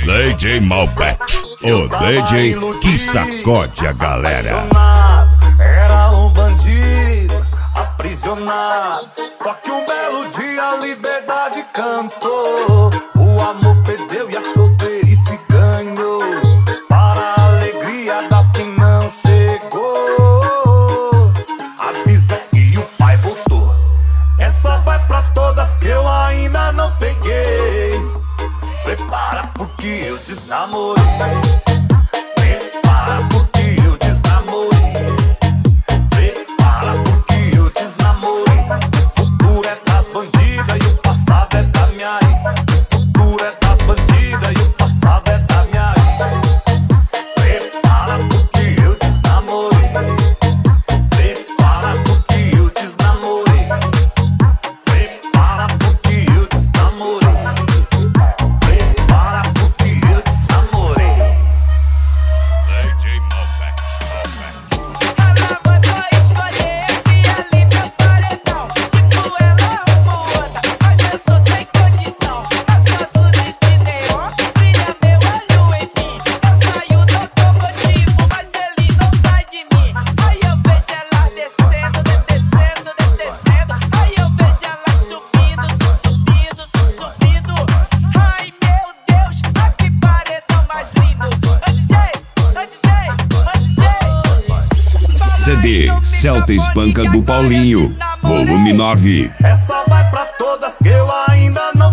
DJ Malbec, o DJ que sacode a galera. Era um bandido aprisionado, só que um belo dia a liberdade cantou. O amor perdeu e a solteirice ganhou, para a alegria das que não chegou. Avisa e o pai voltou. Essa vai pra todas que eu ainda não peguei. Prepara porque eu desnamorei. Prepara porque eu desnamorei. Prepara porque eu desnamorei. O futuro é das bandidas e o passado é da minha ex. O futuro é das bandidas e o passado é da minha ex. Prepara porque eu desnamorei. Prepara porque eu desnamorei. Prepara porque eu desnamorei. Prepara porque eu desnamorei. DJ Malbec. Ela mandou escolher aqui ali meu paredão. Tipo, ela é uma ou outra, mas eu sou sem condição. Essas luzes de neon brilha meu olho em mim. Eu saio do automotivo, mas ele não sai de mim. Aí eu vejo ela descendo, descendo, descendo. Aí eu vejo ela subindo, subindo, subindo. Ai meu Deus, ai que paredão mais lindo. Ô DJ, ô DJ, ô DJ. CD Celta Espanca do Paulinho, volume 9. Essa vai pra todas que eu ainda não